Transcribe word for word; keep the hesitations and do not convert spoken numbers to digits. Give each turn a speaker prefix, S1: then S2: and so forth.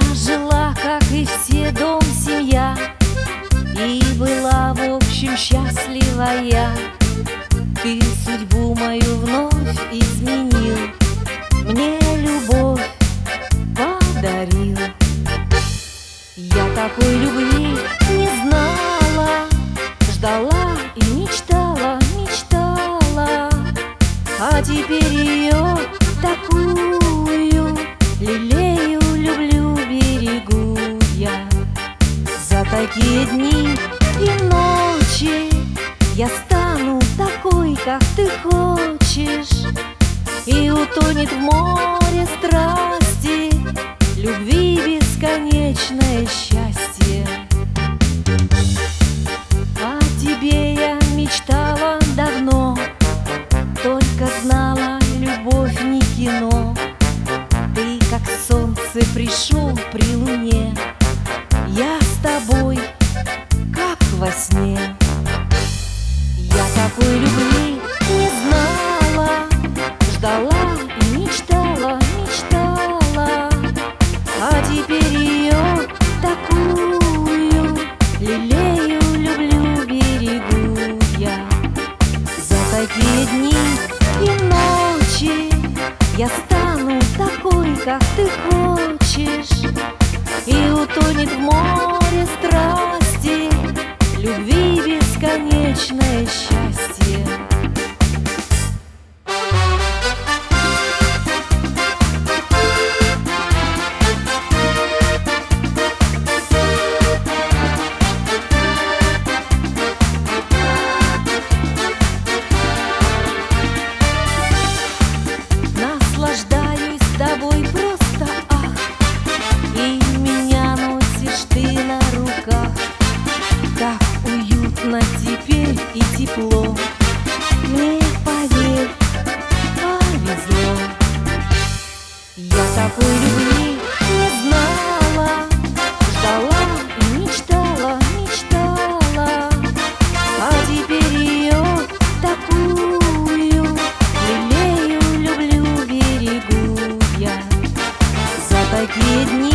S1: жила, как и все, дом, семья, и была, в общем, счастливая. Ты судьбу мою вновь изменил, мне любовь подарил. Я такой любви не знала, ждала и мечтала, мечтала, а теперь ее такую лелею, люблю, берегу я. За такие дни и ночи я стану такой, как ты хочешь, и утонет в море страсти, любви бесконечное счастье. О тебе я мечтала давно, только знала, любовь не кино. Ты, как солнце, пришел при луне, я с тобой, как во сне. Я такой любви не знала, ждала и мечтала, мечтала, а теперь ее такую лелею, люблю, берегу я. За такие дни и ночи я стану такой, как ты хочешь, и утонет в море страсти, любви бесконечное счастье. Наслаждаюсь тобой просто, ах, и меня носишь ты на руках. Так уютно теперь и тепло, мне, поверь, повезло. Я такой любви не знала, ждала и мечтала, мечтала, а теперь ее такую лелею, люблю, берегу я. За такие дни